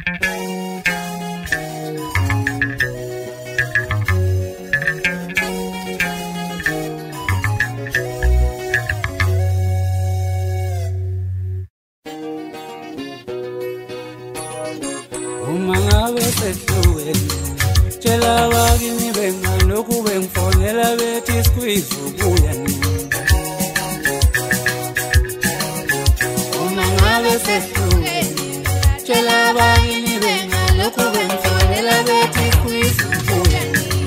Umangabe sehlweni tshela bakini bengalokhu bengifonela bethi squeeze ubuya nini. Umangabe sehlweni tshela bakini bengalokhu bengifonela bethi squeeze ubuya nini.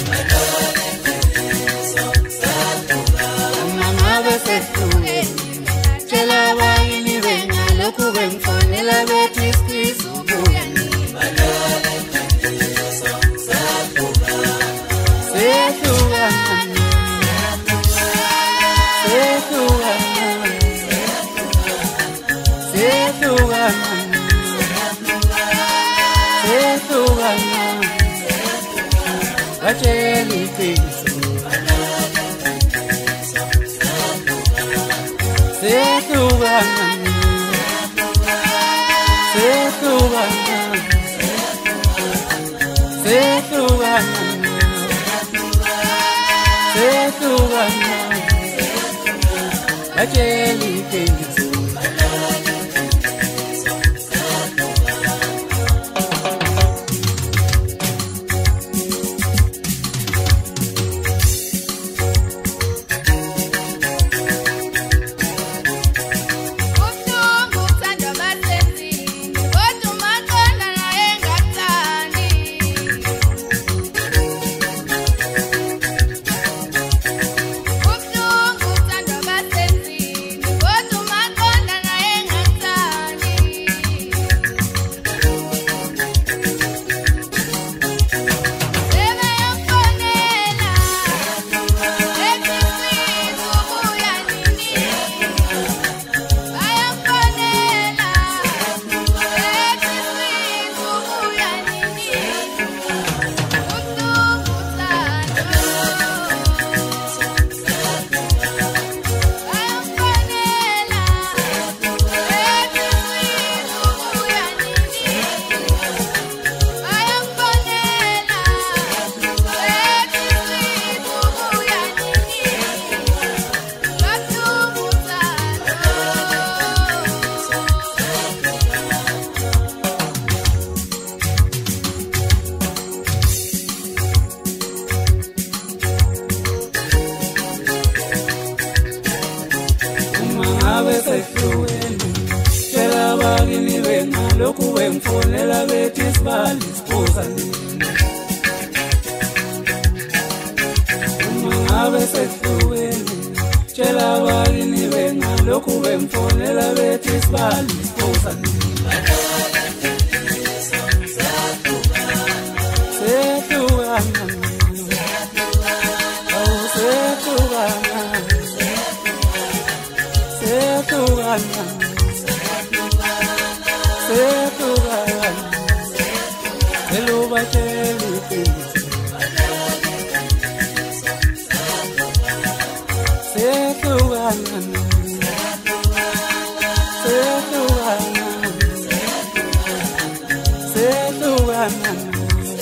Umangabe sehlweni tshela bakini bengalokhu bengifonela bethi squeeze ubuya nini. Tshela bakini bengalokhu bengifonela bethi sibali siposa nini. Umangabe sehlweni tshela bakini bengalokhu bengifonela bethi sibali siposa nini.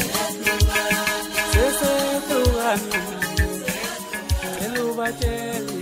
Hello,